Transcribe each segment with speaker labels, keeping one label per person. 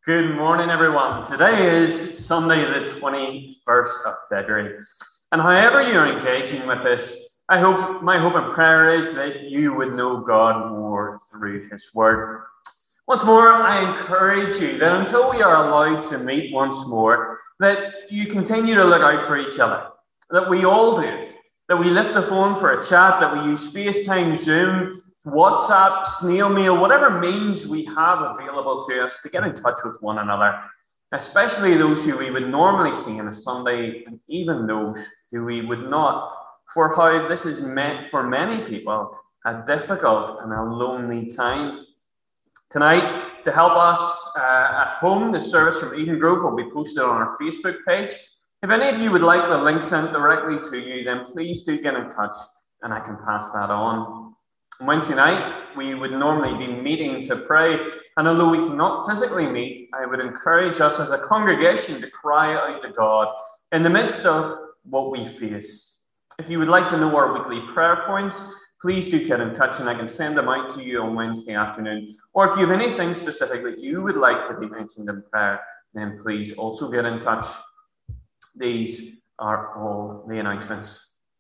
Speaker 1: Good morning, everyone. Today is Sunday, the 21st of February. And however you're engaging with this, my hope and prayer is that you would know God more through His Word. Once more, I encourage you that until we are allowed to meet once more, that you continue to look out for each other, that we all do it, that we lift the phone for a chat, that we use FaceTime, Zoom, WhatsApp, snail mail, whatever means we have available to us to get in touch with one another, especially those who we would normally see on a Sunday, and even those who we would not, for how this is meant for many people a difficult and a lonely time. Tonight, to help us at home, the service from Eden Grove will be posted on our Facebook page. If any of you would like the link sent directly to you, then please do get in touch and I can pass that on. On Wednesday night, we would normally be meeting to pray, and although we cannot physically meet, I would encourage us as a congregation to cry out to God in the midst of what we face. If you would like to know our weekly prayer points, please do get in touch and I can send them out to you on Wednesday afternoon. Or if you have anything specific that you would like to be mentioned in prayer, then please also get in touch. These are all the announcements.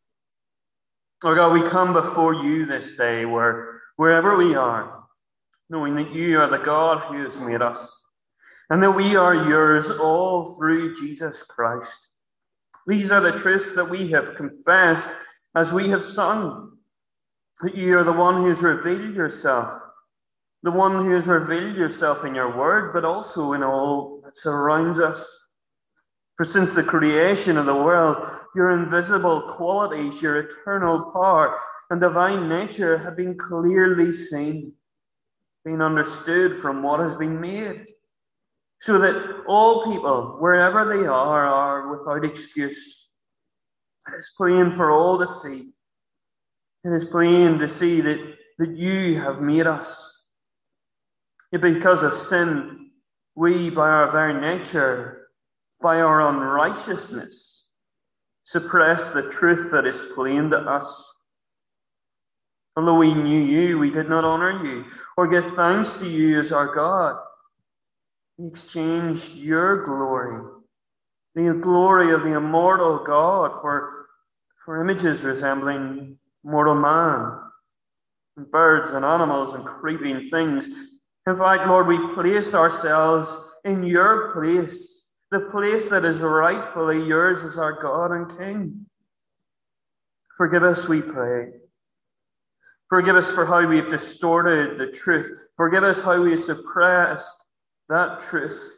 Speaker 1: Lord God, we come before you this day wherever we are, knowing that you are the God who has made us, and that we are yours all through Jesus Christ. These are the truths that we have confessed as we have sung, that you are the one who has revealed yourself, the one who has revealed yourself in your word, but also in all that surrounds us. For since the creation of the world, your invisible qualities, your eternal power and divine nature have been clearly seen, being understood from what has been made, so that all people, wherever they are without excuse. It is plain for all to see. It is plain to see that you have made us. Yet because of sin, we, by our very nature, by our unrighteousness, suppress the truth that is plain to us. Although we knew you, we did not honor you or give thanks to you as our God. We exchanged your glory, the glory of the immortal God, for images resembling mortal man, and birds and animals and creeping things. In fact, Lord, we placed ourselves in your place, the place that is rightfully yours as our God and King. Forgive us, we pray. Forgive us for how we have distorted the truth. Forgive us how we have suppressed that truth.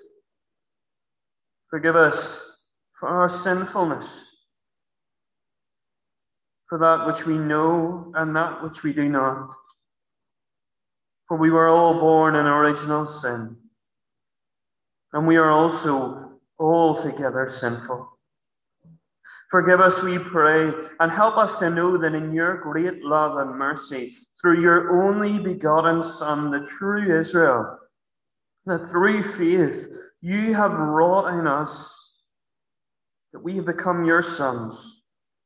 Speaker 1: Forgive us for our sinfulness, for that which we know and that which we do not. For we were all born in original sin, and we are also altogether sinful. Forgive us, we pray, and help us to know that in your great love and mercy, through your only begotten Son, the true Israel, that through faith you have wrought in us, that we have become your sons,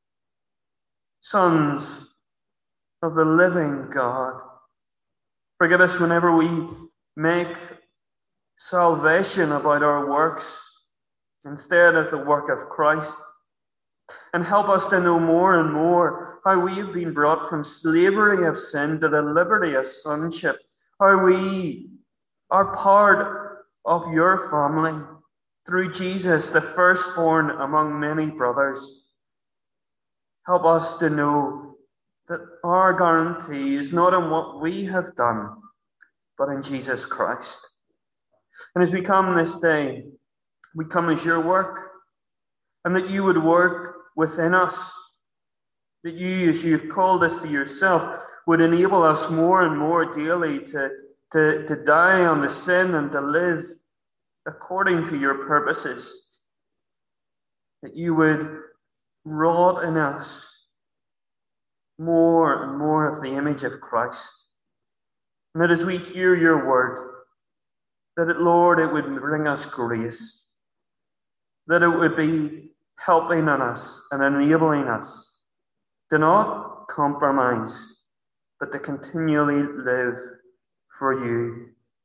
Speaker 1: sons of the living God. Forgive us whenever we make salvation about our works instead of the work of Christ. And help us to know more and more how we have been brought from slavery of sin to the liberty of sonship, how we are part of your family through Jesus, the firstborn among many brothers. Help us to know that our guarantee is not in what we have done, but in Jesus Christ. And as we come this day, we come as your work, and that you would work within us, that you, as you've called us to yourself, would enable us more and more daily to die on the sin and to live according to your purposes, that you would wrought in us more and more of the image of Christ, and that as we hear your word, that Lord, it would bring us grace, that it would be helping on us and enabling us to not compromise, but to continually live for you.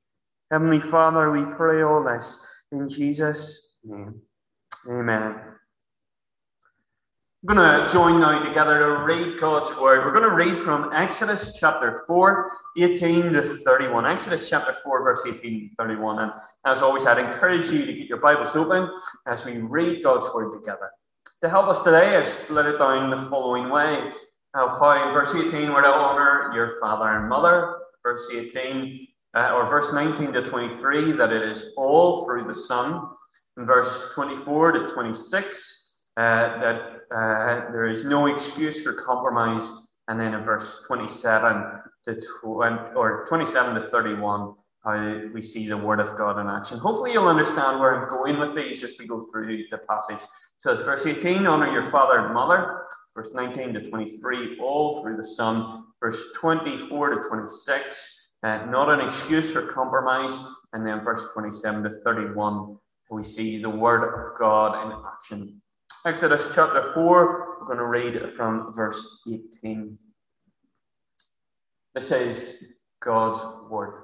Speaker 1: Heavenly Father, we pray all this in Jesus' name. Amen. We're going to join now together to read God's Word. We're going to read from Exodus chapter 4, 18 to 31. Exodus chapter 4, verse 18 to 31. And as always, I'd encourage you to get your Bibles open as we read God's Word together. To help us today, I've split it down the following way. Of how in verse 18 we're to honour your father and mother. Verse 18, or verse 19 to 23, that it is all through the Son. In verse 24 to 26, that there is no excuse for compromise, and then in verse 27 to 31, how we see the Word of God in action. Hopefully you'll understand where I'm going with these as we go through the passage. So it's verse 18, honour your father and mother. Verse 19 to 23, all through the Son. Verse 24 to 26, not an excuse for compromise. And then verse 27 to 31, we see the Word of God in action. Exodus chapter 4, we're going to read from verse 18. This is God's Word.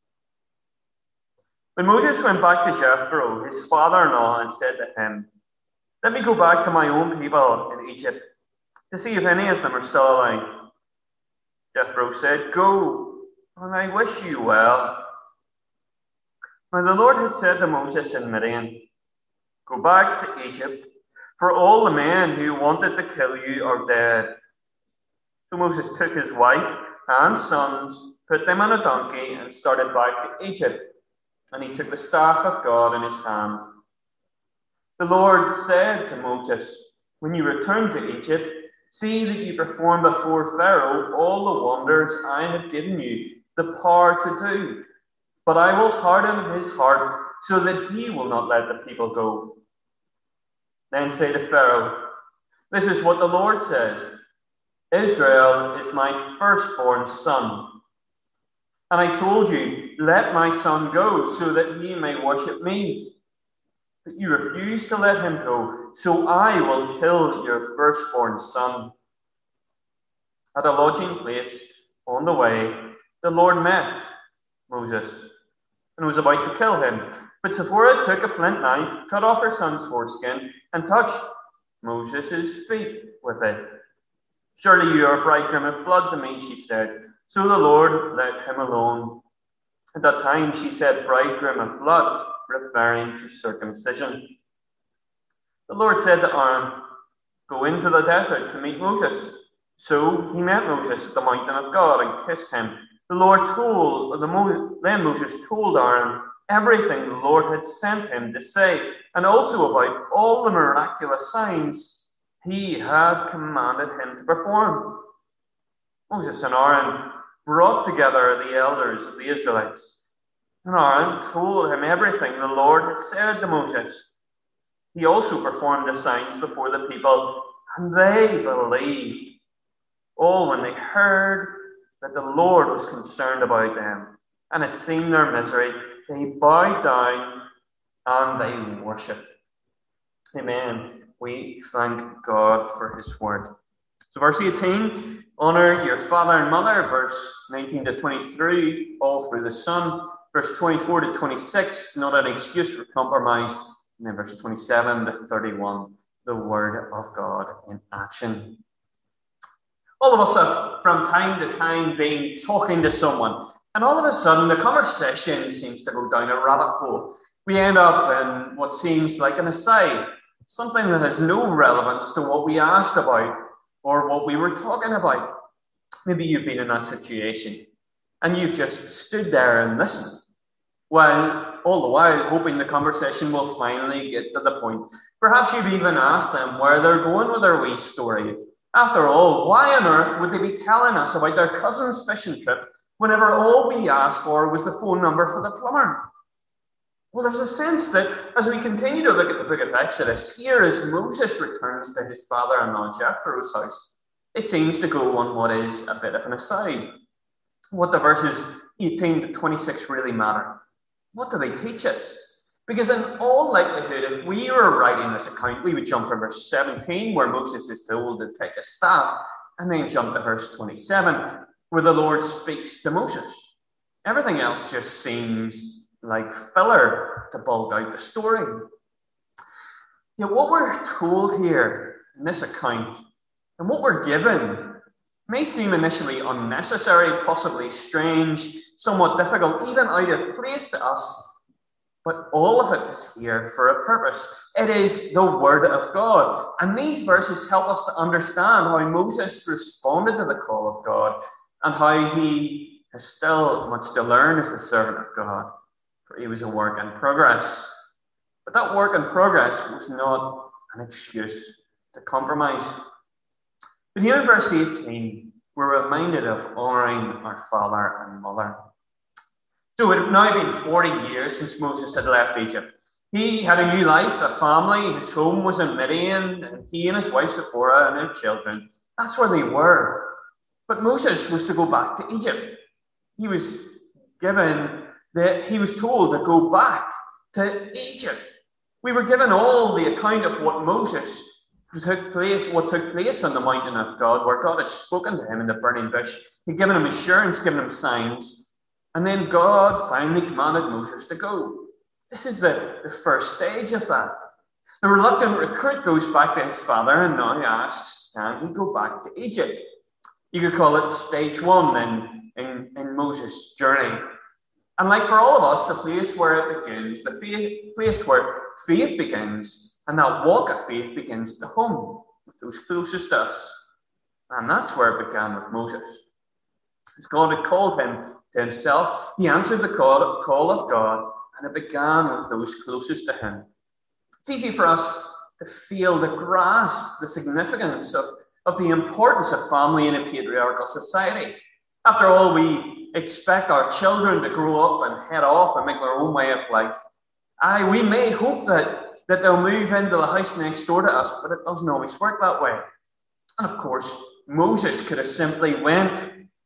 Speaker 1: When Moses went back to Jethro, his father-in-law, and said to him, "Let me go back to my own people in Egypt, to see if any of them are still alive." Jethro said, "Go, and I wish you well." Now the Lord had said to Moses in Midian, "Go back to Egypt, for all the men who wanted to kill you are dead." So Moses took his wife and sons, put them on a donkey, and started back to Egypt. And he took the staff of God in his hand. The Lord said to Moses, "When you return to Egypt, see that you perform before Pharaoh all the wonders I have given you the power to do. But I will harden his heart so that he will not let the people go. Then say to Pharaoh, 'This is what the Lord says. Israel is my firstborn son. And I told you, let my son go so that he may worship me. But you refuse to let him go, so I will kill your firstborn son.' At a lodging place on the way, the Lord met Moses and was about to kill him. But Zipporah took a flint knife, cut off her son's foreskin, and touched Moses' feet with it. 'Surely you are a bridegroom of blood to me,' she said. So the Lord let him alone. At that time she said bridegroom of blood, referring to circumcision. The Lord said to Aaron, 'Go into the desert to meet Moses.' So he met Moses at the mountain of God and kissed him. Then Moses told Aaron everything the Lord had sent him to say, and also about all the miraculous signs he had commanded him to perform. Moses and Aaron brought together the elders of the Israelites, and Aaron told him everything the Lord had said to Moses. He also performed the signs before the people, and they believed, all when they heard that the Lord was concerned about them, and had seen their misery. They bowed down and they worshipped. Amen. We thank God for his word. So verse 18, honour your father and mother. Verse 19 to 23, all through the Son. Verse 24 to 26, not an excuse for compromise. And then verse 27 to 31, the word of God in action. All of us have, from time to time, been talking to someone, and all of a sudden the conversation seems to go down a rabbit hole. We end up in what seems like an aside, something that has no relevance to what we asked about or what we were talking about. Maybe you've been in that situation and you've just stood there and listened, while all the while hoping the conversation will finally get to the point. Perhaps you've even asked them where they're going with their wee story. After all, why on earth would they be telling us about their cousin's fishing trip whenever all we asked for was the phone number for the plumber? Well, there's a sense that as we continue to look at the book of Exodus, here as Moses returns to his father-in-law Jethro's house, it seems to go on what is a bit of an aside. What do verses 18 to 26 really matter? What do they teach us? Because in all likelihood, if we were writing this account, we would jump from verse 17, where Moses is told to take a staff, and then jump to verse 27, where the Lord speaks to Moses. Everything else just seems like filler to bulk out the story. Yet what we're told here in this account and what we're given may seem initially unnecessary, possibly strange, somewhat difficult, even out of place to us. But all of it is here for a purpose. It is the Word of God. And these verses help us to understand how Moses responded to the call of God and how he has still much to learn as the servant of God. For he was a work in progress. But that work in progress was not an excuse to compromise. But here in verse 18, we're reminded of honouring our father and mother. So it had now been 40 years since Moses had left Egypt. He had a new life, a family. His home was in Midian, and he and his wife Zipporah and their children. That's where they were. But Moses was to go back to Egypt. He was told to go back to Egypt. We were given all the account of what took place on the mountain of God, where God had spoken to him in the burning bush. He'd given him assurance, given him signs. And then God finally commanded Moses to go. This is the first stage of that. The reluctant recruit goes back to his father and now asks, can he go back to Egypt? You could call it stage one in Moses' journey. And like for all of us, the place where it begins, the place where faith begins, and that walk of faith begins at home with those closest to us. And that's where it began with Moses. As God had called him to himself, he answered the call of God, and it began with those closest to him. It's easy for us to feel, to grasp the significance of the importance of family in a patriarchal society. After all, we expect our children to grow up and head off and make their own way of life. We may hope that they'll move into the house next door to us, but it doesn't always work that way. And of course, Moses could have simply went,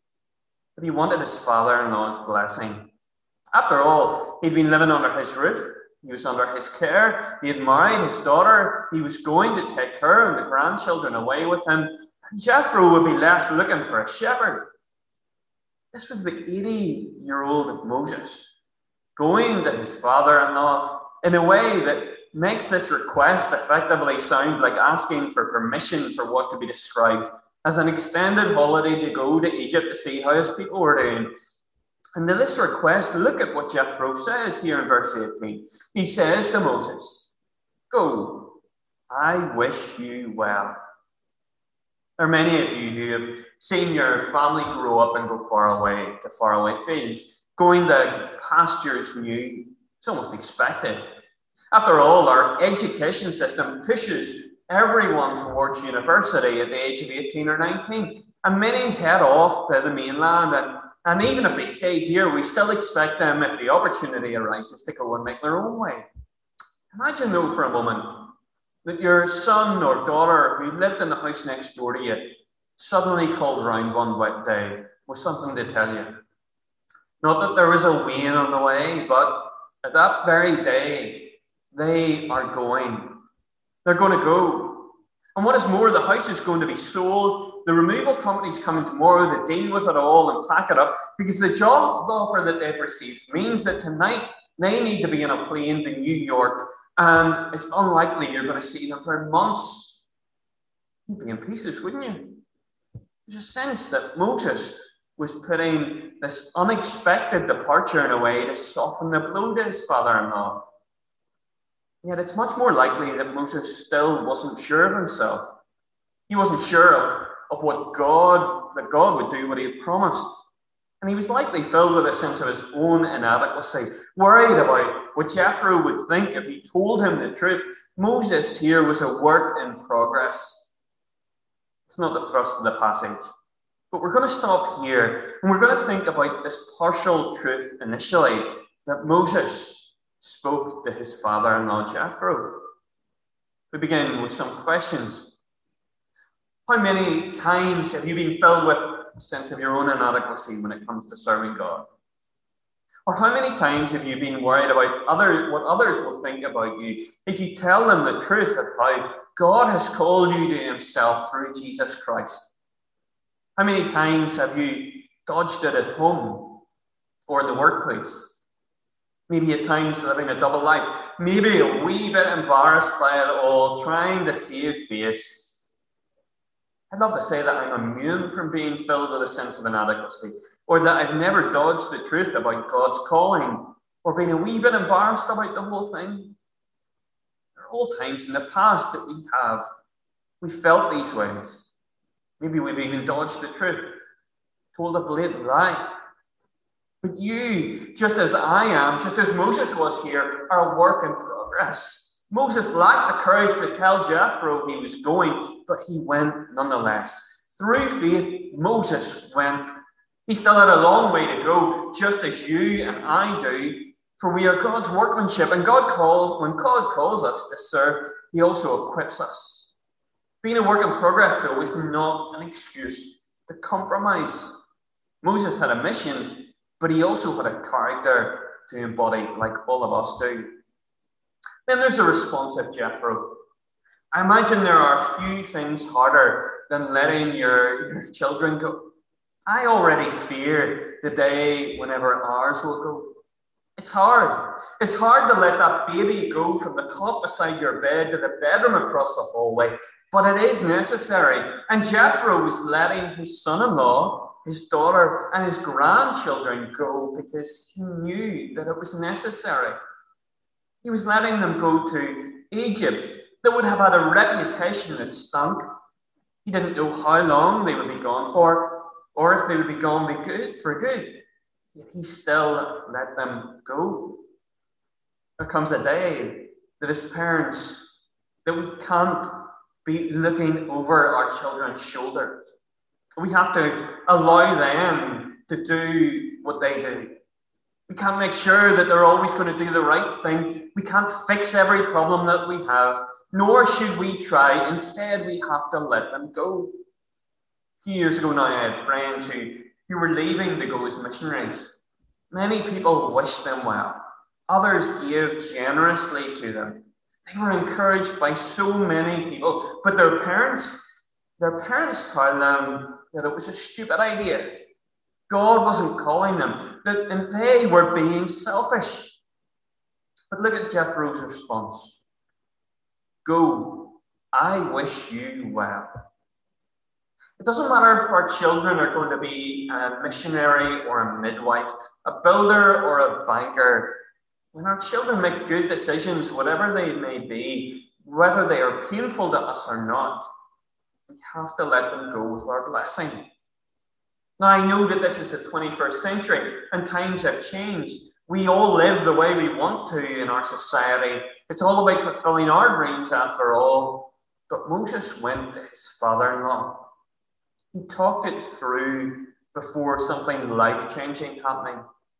Speaker 1: but he wanted his father-in-law's blessing. After all, he'd been living under his roof. He was under his care. He had married his daughter. He was going to take her and the grandchildren away with him. And Jethro would be left looking for a shepherd. This was the 80-year-old Moses going to his father-in-law in a way that makes this request effectively sound like asking for permission for what could be described as an extended holiday to go to Egypt to see how his people were doing. And to this request, look at what Jethro says here in verse 18. He says to Moses, "Go, I wish you well." There are many of you who have seen your family grow up and go faraway fields. Going to pastures new, it's almost expected. After all, our education system pushes everyone towards university at the age of 18 or 19. And many head off to the mainland. And even if they stay here, we still expect them, if the opportunity arises, to go and make their own way. Imagine, though, for a moment, that your son or daughter who lived in the house next door to you suddenly called round one wet day with something to tell you. Not that there was a wean on the way, but at that very day, they are going. They're going to go. And what is more, the house is going to be sold. The removal company's coming tomorrow to deal with it all and pack it up, because the job offer that they've received means that tonight they need to be in a plane to New York, and it's unlikely you're going to see them for months. You'd be in pieces, wouldn't you? There's a sense that Moses was putting this unexpected departure in a way to soften the blow to his father-in-law. Yet it's much more likely that Moses still wasn't sure of himself. He wasn't sure of what that God would do what he had promised. And he was likely filled with a sense of his own inadequacy, worried about what Jethro would think if he told him the truth. Moses here was a work in progress. It's not the thrust of the passage. But we're going to stop here, and we're going to think about this partial truth initially, that Moses spoke to his father-in-law Jethro. We begin with some questions. How many times have you been filled with a sense of your own inadequacy when it comes to serving God? Or how many times have you been worried about what others will think about you if you tell them the truth of how God has called you to himself through Jesus Christ? How many times have you dodged it at home or in the workplace? Maybe at times living a double life. Maybe a wee bit embarrassed by it all, trying to save face. I'd love to say that I'm immune from being filled with a sense of inadequacy, or that I've never dodged the truth about God's calling, or been a wee bit embarrassed about the whole thing. There are all times in the past that we felt these ways. Maybe we've even dodged the truth, told a blatant lie. But you, just as I am, just as Moses was here, are a work in progress. Moses lacked the courage to tell Jethro he was going, but he went nonetheless. Through faith, Moses went. He still had a long way to go, just as you and I do, for we are God's workmanship, and when God calls us to serve, he also equips us. Being a work in progress, though, is not an excuse to compromise. Moses had a mission, but he also had a character to embody, like all of us do. Then there's the response of Jethro. I imagine there are few things harder than letting your children go. I already fear the day whenever ours will go. It's hard. It's hard to let that baby go from the cot beside your bed to the bedroom across the hallway, but it is necessary. And Jethro was letting his son-in-law, his daughter, and his grandchildren go because he knew that it was necessary. He was letting them go to Egypt that would have had a reputation that stunk. He didn't know how long they would be gone for, or if they would be gone for good. Yet he still let them go. There comes a day that as parents, that we can't be looking over our children's shoulders. We have to allow them to do what they do. We can't make sure that they're always going to do the right thing. We can't fix every problem that we have, nor should we try. Instead, we have to let them go. A few years ago now, I had friends who were leaving to go as missionaries. Many people wished them well. Others gave generously to them. They were encouraged by so many people, but their parents told them that it was a stupid idea. God wasn't calling them, and they were being selfish. But look at Jethro's response. Go, I wish you well. It doesn't matter if our children are going to be a missionary or a midwife, a builder or a banker. When our children make good decisions, whatever they may be, whether they are painful to us or not, we have to let them go with our blessing. Now, I know that this is the 21st century and times have changed. We all live the way we want to in our society. It's all about fulfilling our dreams after all. But Moses went to his father-in-law. He talked it through before something life-changing happening.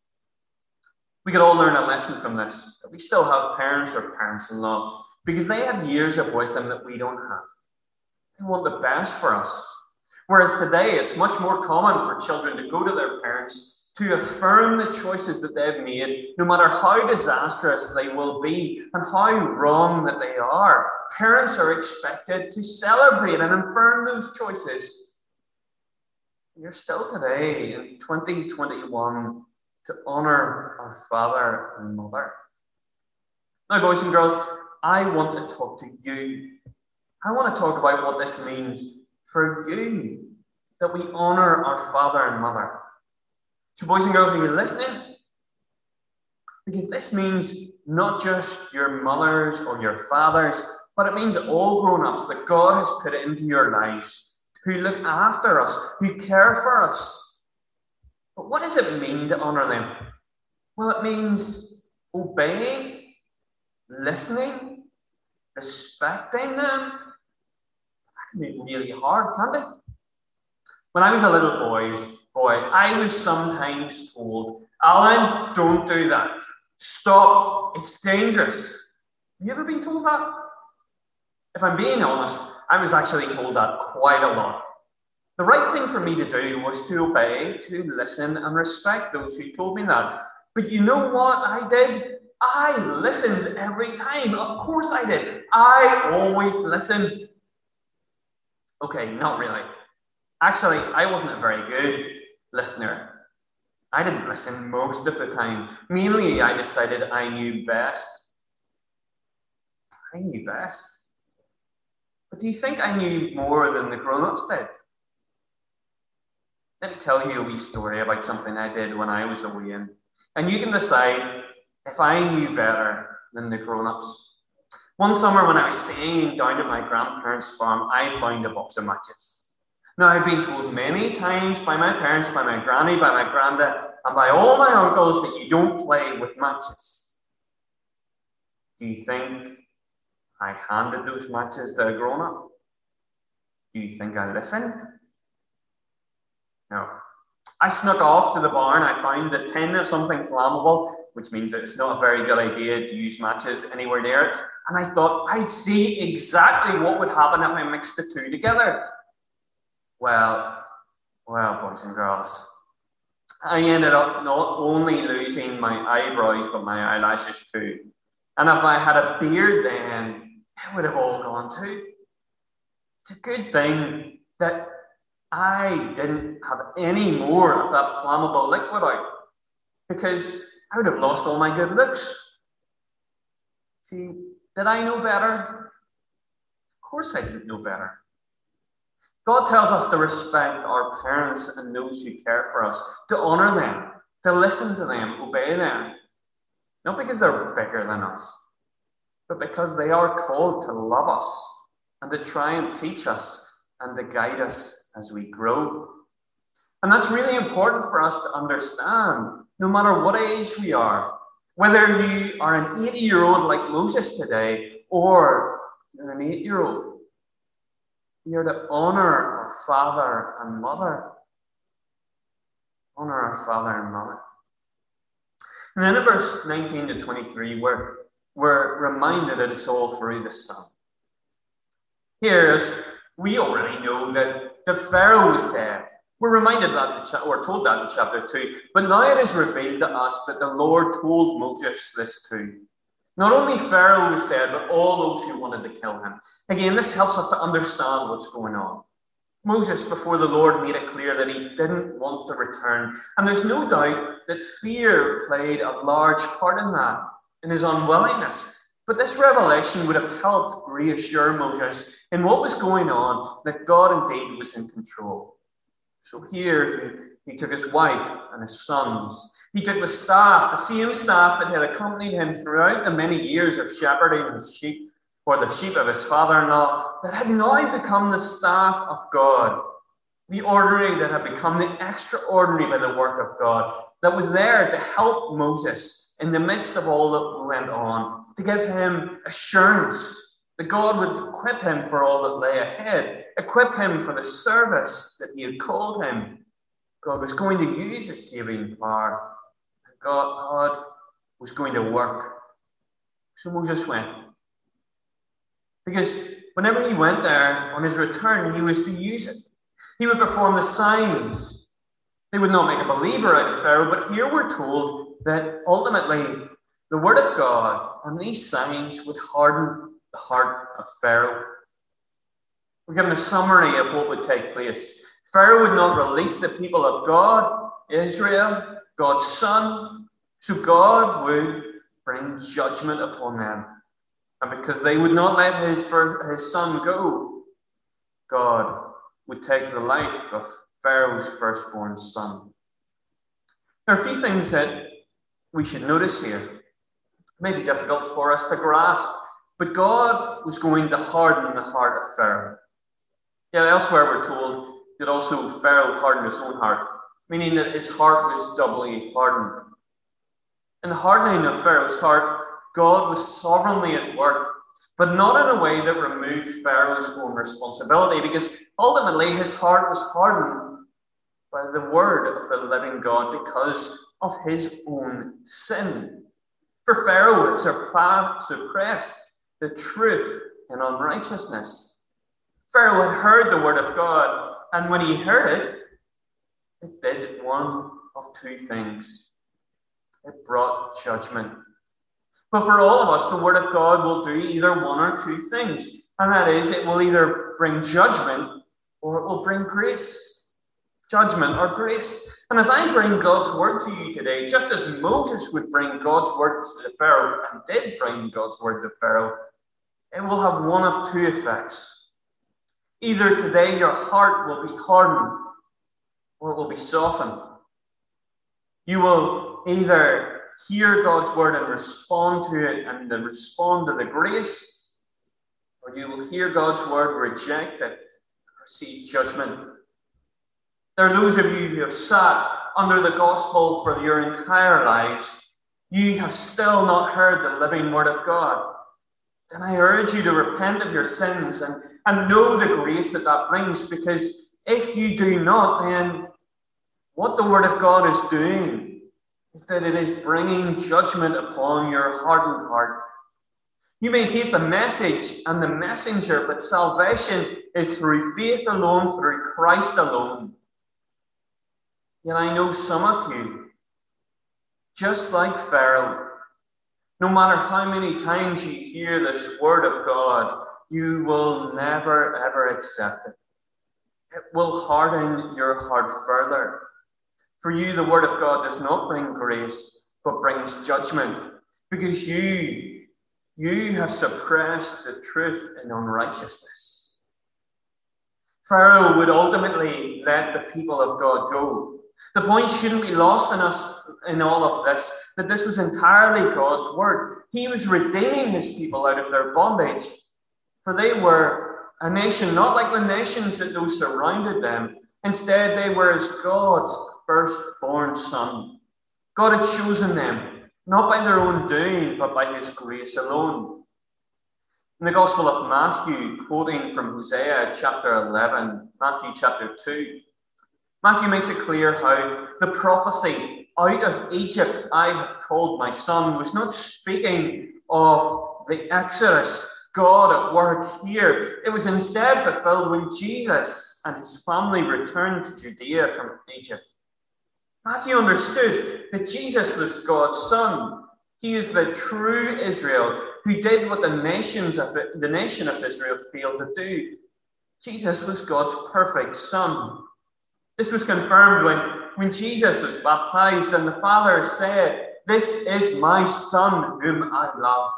Speaker 1: We could all learn a lesson from this. We still have parents or parents-in-law because they have years of wisdom that we don't have. They want the best for us. Whereas today, it's much more common for children to go to their parents to affirm the choices that they've made, no matter how disastrous they will be and how wrong that they are. Parents are expected to celebrate and affirm those choices. You're still today in 2021 to honor our father and mother. Now, boys and girls, I want to talk to you. I want to talk about what this means for you, that we honor our father and mother. So, boys and girls, are you listening? Because this means not just your mothers or your fathers, but it means all grown-ups that God has put into your lives, who look after us, who care for us. But what does it mean to honor them? Well, it means obeying, listening, respecting them. That can be really hard, can't it? When I was a little boy, I was sometimes told, Alan, don't do that. Stop. It's dangerous. Have you ever been told that? If I'm being honest, I was actually told that quite a lot. The right thing for me to do was to obey, to listen and respect those who told me that. But you know what I did? I listened every time. Of course I did. I always listened. Okay, not really. Actually, I wasn't a very good listener. I didn't listen most of the time. Mainly, I decided I knew best. I knew best. But do you think I knew more than the grown-ups did? Let me tell you a wee story about something I did when I was a wean. And you can decide if I knew better than the grown-ups. One summer when I was staying down at my grandparents' farm, I found a box of matches. Now, I've been told many times by my parents, by my granny, by my granda, and by all my uncles that you don't play with matches. Do you think I handed those matches to a grown-up? Do you think I listened? No. I snuck off to the barn. I found a tin of something flammable, which means that it's not a very good idea to use matches anywhere near it. And I thought I'd see exactly what would happen if I mixed the two together. Well, boys and girls, I ended up not only losing my eyebrows, but my eyelashes too. And if I had a beard then, it would have all gone too. It's a good thing that I didn't have any more of that flammable liquid out, because I would have lost all my good looks. See, did I know better? Of course I didn't know better. God tells us to respect our parents and those who care for us, to honor them, to listen to them, obey them. Not because they're bigger than us, but because they are called to love us and to try and teach us and to guide us as we grow. And that's really important for us to understand, no matter what age we are. Whether you are an 80-year-old like Moses today, or you're an 8-year-old, we are to honor our father and mother. Honor our father and mother. And then in verse 19 to 23, we're reminded that it's all through the Son. Here, as we already know that the Pharaoh was dead. We're reminded that, or told that in chapter 2. But now it is revealed to us that the Lord told Moses this too. Not only Pharaoh was dead, but all those who wanted to kill him. Again, this helps us to understand what's going on. Moses, before the Lord, made it clear that he didn't want to return. And there's no doubt that fear played a large part in that, in his unwillingness. But this revelation would have helped reassure Moses in what was going on, that God indeed was in control. So here he took his wife and his sons. He took the staff, the same staff that had accompanied him throughout the many years of shepherding his sheep, or the sheep of his father-in-law, that had now become the staff of God. The ordinary that had become the extraordinary by the work of God, that was there to help Moses in the midst of all that went on, to give him assurance that God would equip him for all that lay ahead, equip him for the service that he had called him. God was going to use his saving power. God was going to work. So Moses went. Because whenever he went there on his return, he was to use it. He would perform the signs. They would not make a believer out of Pharaoh, but here we're told that ultimately the word of God and these signs would harden the heart of Pharaoh. We're given a summary of what would take place. Pharaoh would not release the people of God, Israel, God's son, so God would bring judgment upon them. And because they would not let his son go, God would take the life of Pharaoh's firstborn son. There are a few things that we should notice here. It may be difficult for us to grasp, but God was going to harden the heart of Pharaoh. Yet elsewhere we're told that also Pharaoh hardened his own heart, meaning that his heart was doubly hardened. In the hardening of Pharaoh's heart, God was sovereignly at work, but not in a way that removed Pharaoh's own responsibility, because ultimately his heart was hardened by the word of the living God because of his own sin. For Pharaoh had suppressed the truth in unrighteousness. Pharaoh had heard the word of God, and when he heard it, it did one of two things. It brought judgment. But for all of us, the word of God will do either one or two things. And that is, it will either bring judgment or it will bring grace. judgment or grace. And as I bring God's word to you today, just as Moses would bring God's word to the Pharaoh and did bring God's word to Pharaoh, it will have one of two effects. Either today your heart will be hardened or it will be softened. You will either hear God's word and respond to it and then respond to the grace, or you will hear God's word, reject it, and receive judgment. There are those of you who have sat under the gospel for your entire lives. You have still not heard the living word of God. Then I urge you to repent of your sins and know the grace that brings, because if you do not, then what the word of God is doing is that it is bringing judgment upon your hardened heart. You may hate the message and the messenger, but salvation is through faith alone, through Christ alone. Yet I know some of you, just like Pharaoh, no matter how many times you hear this word of God, you will never, ever accept it. It will harden your heart further. For you, the word of God does not bring grace, but brings judgment, because you have suppressed the truth in unrighteousness. Pharaoh would ultimately let the people of God go. The point shouldn't be lost in us in all of this, that this was entirely God's word. He was redeeming his people out of their bondage, for they were a nation not like the nations that those surrounded them. Instead, they were as God's firstborn son. God had chosen them, not by their own doing, but by his grace alone. In the Gospel of Matthew, quoting from Hosea chapter 11, Matthew chapter 2, Matthew makes it clear how the prophecy, "Out of Egypt I have called my son," was not speaking of the Exodus, God at work here. It was instead fulfilled when Jesus and his family returned to Judea from Egypt. Matthew understood that Jesus was God's son. He is the true Israel who did what the nation of Israel failed to do. Jesus was God's perfect son. This was confirmed when Jesus was baptized and the Father said, "This is my Son whom I love."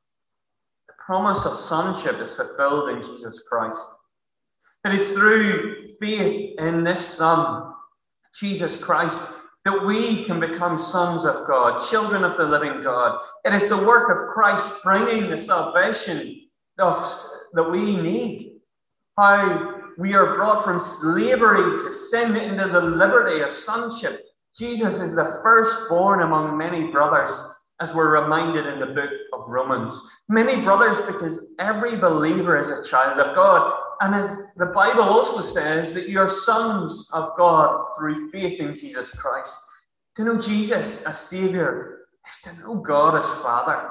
Speaker 1: The promise of sonship is fulfilled in Jesus Christ. It is through faith in this Son, Jesus Christ, that we can become sons of God, children of the living God. It is the work of Christ bringing the salvation that we need. How we are brought from slavery to sin into the liberty of sonship. Jesus is the firstborn among many brothers, as we're reminded in the book of Romans. Many brothers, because every believer is a child of God. And as the Bible also says, that you are sons of God through faith in Jesus Christ. To know Jesus as Saviour is to know God as Father.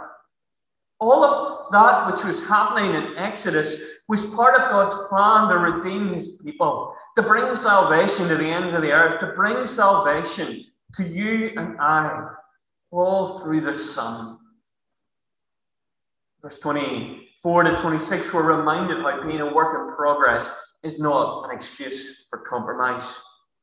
Speaker 1: All of that which was happening in Exodus was part of God's plan to redeem his people, to bring salvation to the ends of the earth, to bring salvation to you and I, all through the Son. Verse 24 to 26, we're reminded how being a work in progress is not an excuse for compromise.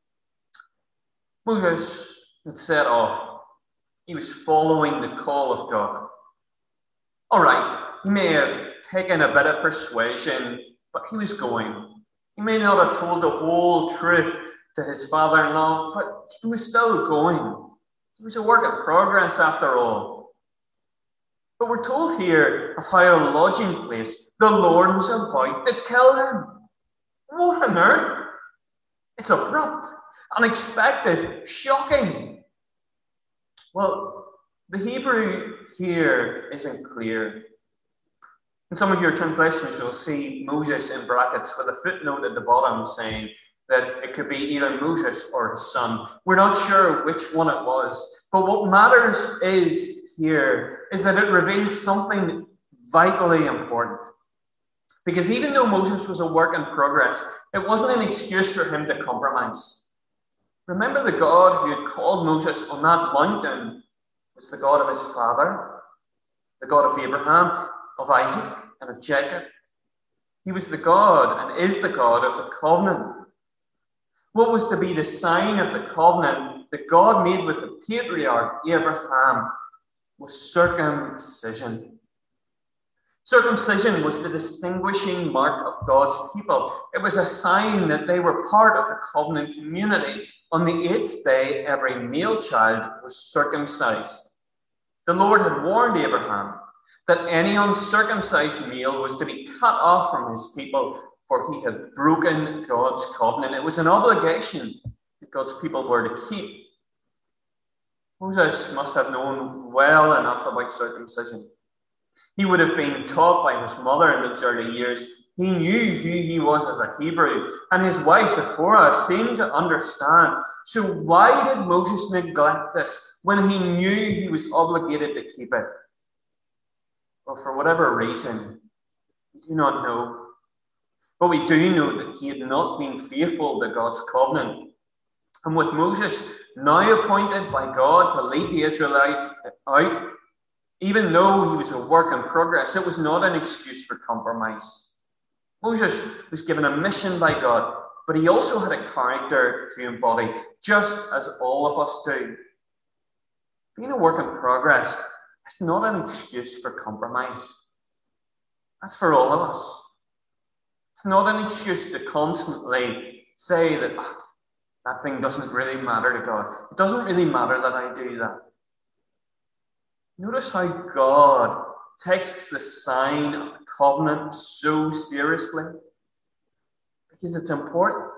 Speaker 1: Moses had set off. He was following the call of God. All right, he may have taken a bit of persuasion, but he was going. He may not have told the whole truth to his father-in-law, but he was still going. He was a work in progress after all. But we're told here of how a lodging place, the Lord was about to kill him. What on earth? It's abrupt, unexpected, shocking. Well, the Hebrew here isn't clear. In some of your translations, you'll see Moses in brackets with a footnote at the bottom saying that it could be either Moses or his son. We're not sure which one it was. But what matters is here is that it reveals something vitally important. Because even though Moses was a work in progress, it wasn't an excuse for him to compromise. Remember, the God who had called Moses on that mountain was the God of his father, the God of Abraham, of Isaac, and of Jacob. He was the God and is the God of the covenant. What was to be the sign of the covenant that God made with the patriarch Abraham was circumcision. Circumcision was the distinguishing mark of God's people. It was a sign that they were part of the covenant community. On the 8th day, every male child was circumcised. The Lord had warned Abraham that any uncircumcised male was to be cut off from his people, for he had broken God's covenant. It was an obligation that God's people were to keep. Moses must have known well enough about circumcision. He would have been taught by his mother in those early years. He knew who he was as a Hebrew, and his wife Zipporah seemed to understand. So why did Moses neglect this when he knew he was obligated to keep it? Well, for whatever reason, we do not know. But we do know that he had not been faithful to God's covenant. And with Moses now appointed by God to lead the Israelites out, even though he was a work in progress, it was not an excuse for compromise. Moses was given a mission by God, but he also had a character to embody, just as all of us do. Being a work in progress is not an excuse for compromise. That's for all of us. It's not an excuse to constantly say that that thing doesn't really matter to God. It doesn't really matter that I do that. Notice how God takes the sign of the covenant so seriously, because it's important.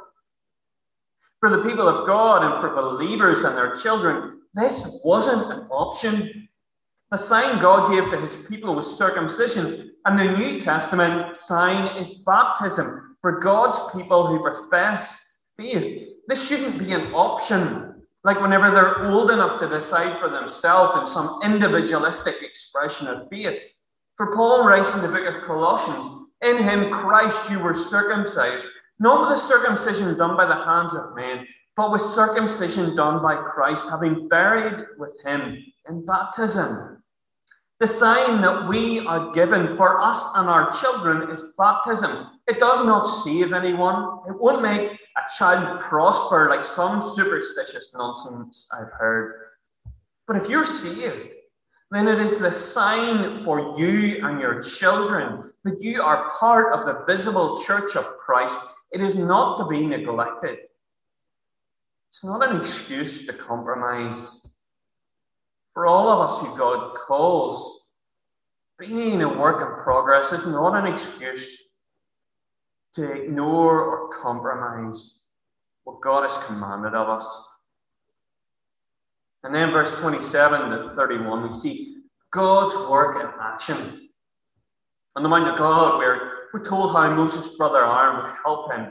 Speaker 1: For the people of God and for believers and their children, this wasn't an option. The sign God gave to his people was circumcision, and the New Testament sign is baptism for God's people who profess faith. This shouldn't be an option, like whenever they're old enough to decide for themselves in some individualistic expression of faith. For Paul writes in the book of Colossians, in him, Christ, you were circumcised, not with the circumcision done by the hands of men, but with circumcision done by Christ, having buried with him in baptism. The sign that we are given for us and our children is baptism. It does not save anyone. It won't make a child prosper like some superstitious nonsense I've heard. But if you're saved, then it is the sign for you and your children that you are part of the visible church of Christ. It is not to be neglected. It's not an excuse to compromise. For all of us who God calls, being a work in progress is not an excuse to ignore or compromise what God has commanded of us. And then verse 27 to 31, we see God's work in action. On the Mount of God, we're told how Moses' brother Aaron would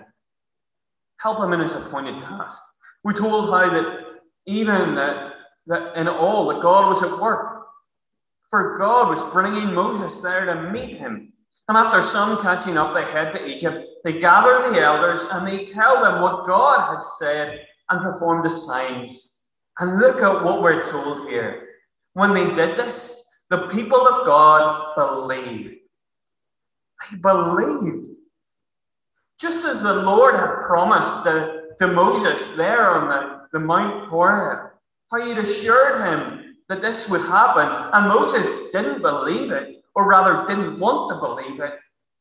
Speaker 1: help him in his appointed task. We're told how that even that in all, that God was at work. For God was bringing Moses there to meet him. And after some catching up, they head to Egypt. They gather the elders and they tell them what God had said and perform the signs. And look at what we're told here. When they did this, the people of God believed. They believed. Just as the Lord had promised to Moses there on the Mount Horeb, how he'd assured him that this would happen. And Moses didn't believe it, or rather didn't want to believe it.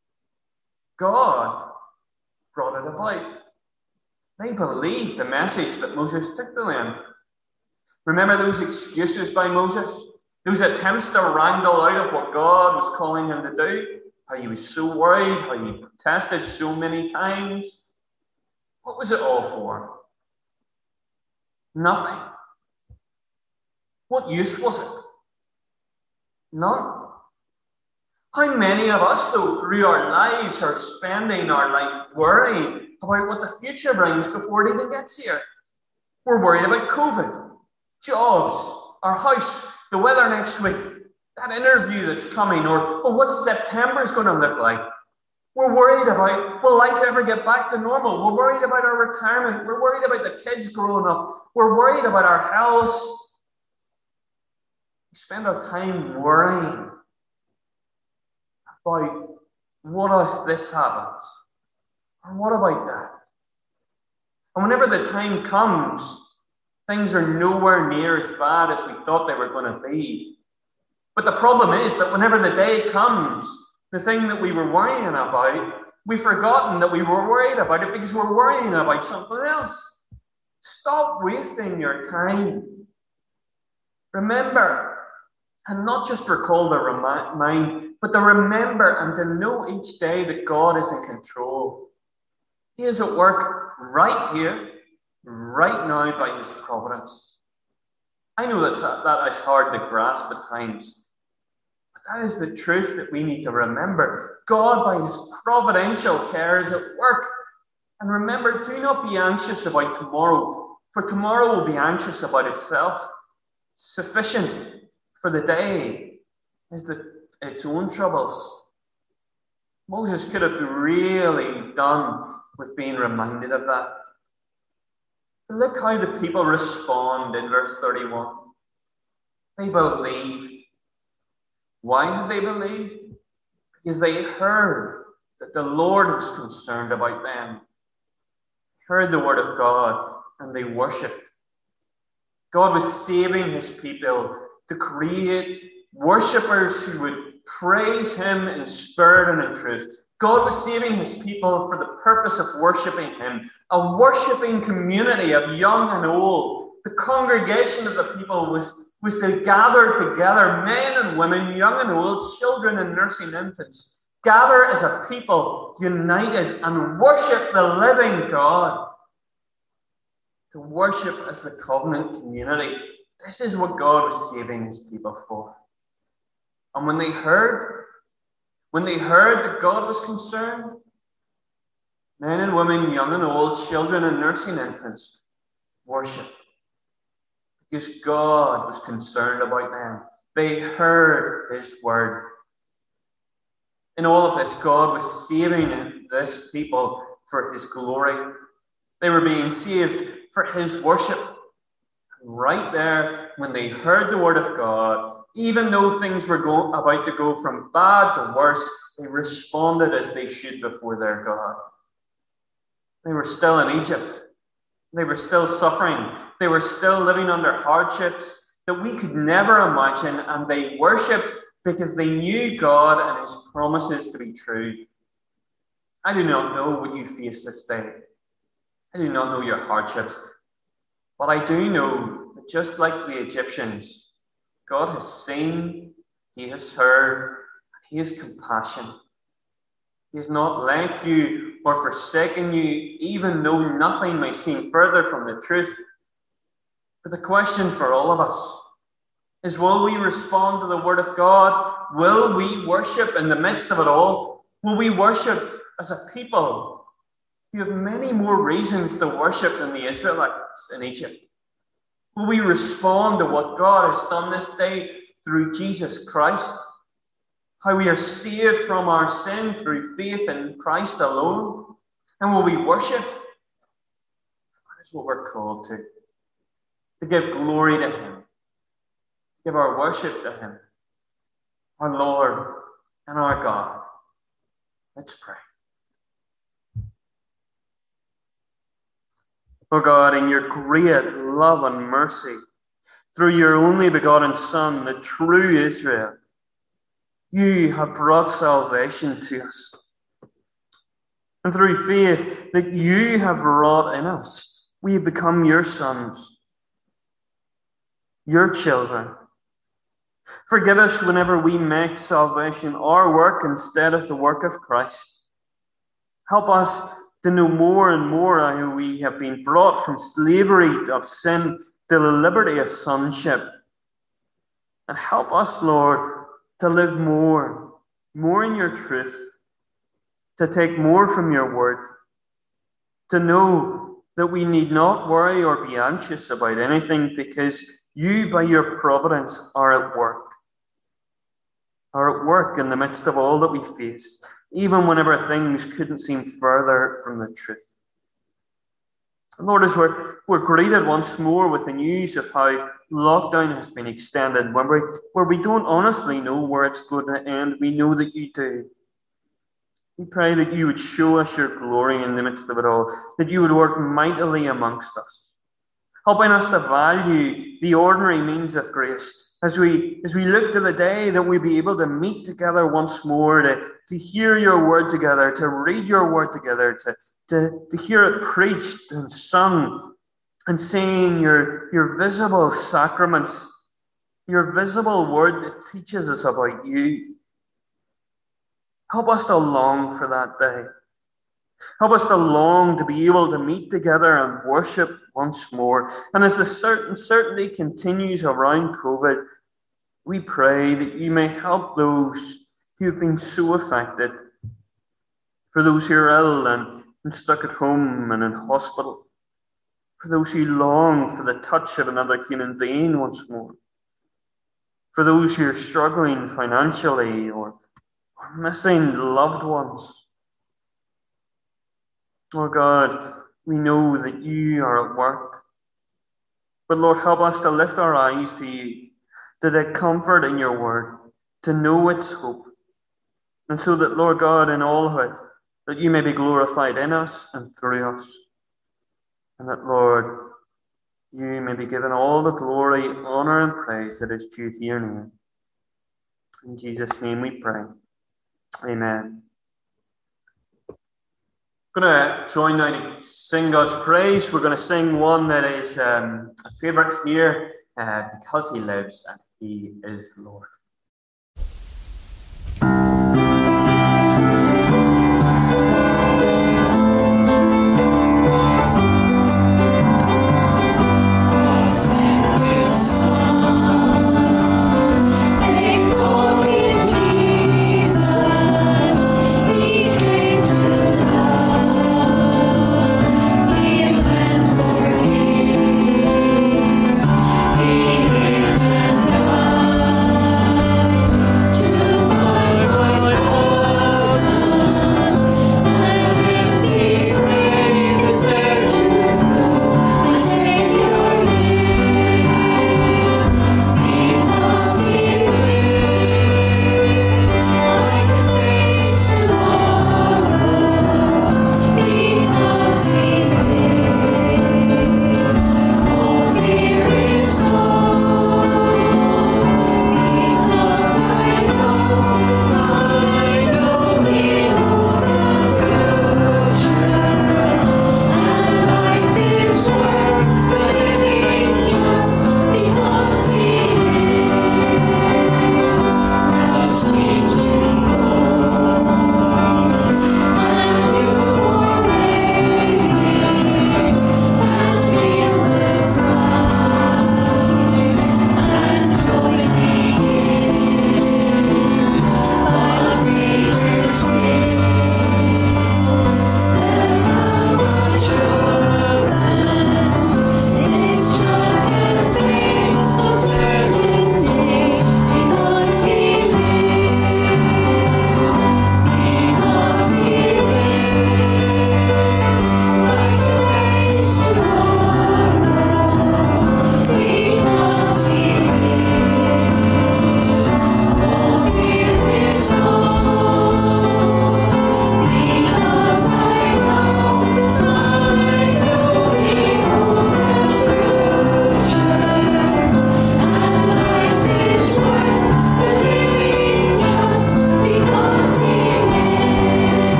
Speaker 1: God brought it about. They believed the message that Moses took to them. Remember those excuses by Moses? Those attempts to wrangle out of what God was calling him to do? How he was so worried, how he protested so many times. What was it all for? Nothing. What use was it? None. How many of us, though, through our lives are spending our life worrying about what the future brings before it even gets here? We're worried about COVID, jobs, our house, the weather next week, that interview that's coming, or what September's going to look like. We're worried about, will life ever get back to normal? We're worried about our retirement. We're worried about the kids growing up. We're worried about our health. We spend our time worrying about what if this happens? Or what about that? And whenever the time comes, things are nowhere near as bad as we thought they were going to be. But the problem is that whenever the day comes, the thing that we were worrying about, we've forgotten that we were worried about it because we're worrying about something else. Stop wasting your time. Remember, and not just recall the mind, but to remember and to know each day that God is in control. He is at work right here, right now by his providence. I know that is hard to grasp at times, but that is the truth that we need to remember. God, by his providential care, is at work. And remember, do not be anxious about tomorrow, for tomorrow will be anxious about itself. Sufficient for the day is its own troubles. Moses could have really done with being reminded of that. But look how the people respond in verse 31. They believed. Why had they believed? Because they heard that the Lord was concerned about them. Heard the word of God and they worshipped. God was saving his people to create worshippers who would praise him in spirit and in truth. God was saving his people for the purpose of worshipping him, a worshipping community of young and old. The congregation of the people was to gather together, men and women, young and old, children and nursing infants, gather as a people united and worship the living God. To worship as the covenant community. This is what God was saving his people for. And when they heard that God was concerned, men and women, young and old, children and nursing infants, worshipped. Because God was concerned about them. They heard his word. In all of this, God was saving this people for his glory. They were being saved for his worship. Right there, when they heard the word of God, even though things were about to go from bad to worse, they responded as they should before their God. They were still in Egypt. They were still suffering. They were still living under hardships that we could never imagine, and they worshipped because they knew God and his promises to be true. I do not know what you face this day. I do not know your hardships. But I do know that just like the Egyptians, God has seen, he has heard, and he has compassion. He has not left you or forsaken you, even though nothing may seem further from the truth. But the question for all of us is, will we respond to the word of God? Will we worship in the midst of it all? Will we worship as a people who have many more reasons to worship than the Israelites in Egypt? Will we respond to what God has done this day through Jesus Christ? How we are saved from our sin through faith in Christ alone? And will we worship? That is what we're called to give glory to him, give our worship to him, our Lord and our God. Let's pray. Oh God, in your great love and mercy, through your only begotten Son, the true Israel, you have brought salvation to us. And through faith that you have wrought in us, we have become your sons, your children. Forgive us whenever we make salvation our work instead of the work of Christ. Help us to know more and more how we have been brought from slavery of sin to the liberty of sonship. And help us, Lord, to live more in your truth, to take more from your word, to know that we need not worry or be anxious about anything because you, by your providence, are at work in the midst of all that we face, even whenever things couldn't seem further from the truth. And Lord, as we're greeted once more with the news of how lockdown has been extended, where we don't honestly know where it's going to end, we know that you do. We pray that you would show us your glory in the midst of it all, that you would work mightily amongst us, helping us to value the ordinary means of grace as we look to the day that we be able to meet together once more, to hear your word together, to read your word together, to hear it preached and sung, and seeing your visible sacraments, your visible word that teaches us about you. Help us to long for that day. Help us to long to be able to meet together and worship once more. And as the certainty continues around COVID, we pray that you may help those who have been so affected, for those who are ill and stuck at home and in hospital, for those who long for the touch of another human being once more, for those who are struggling financially or missing loved ones. Lord God, we know that you are at work. But Lord, help us to lift our eyes to you, to take comfort in your word, to know its hope. And so that, Lord God, in all of it, that you may be glorified in us and through us. And that, Lord, you may be given all the glory, honor, and praise that is due to your name. In Jesus' name we pray. Amen. I'm going to join now to sing God's praise. We're going to sing one that is a favourite here, Because He Lives and He is Lord.
Speaker 2: He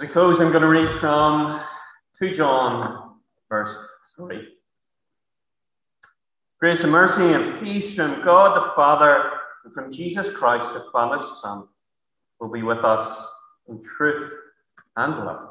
Speaker 1: close, I'm going to read from 2 John, verse 3. Grace and mercy and peace from God the Father and from Jesus Christ, the Father's Son, will be with us in truth and love.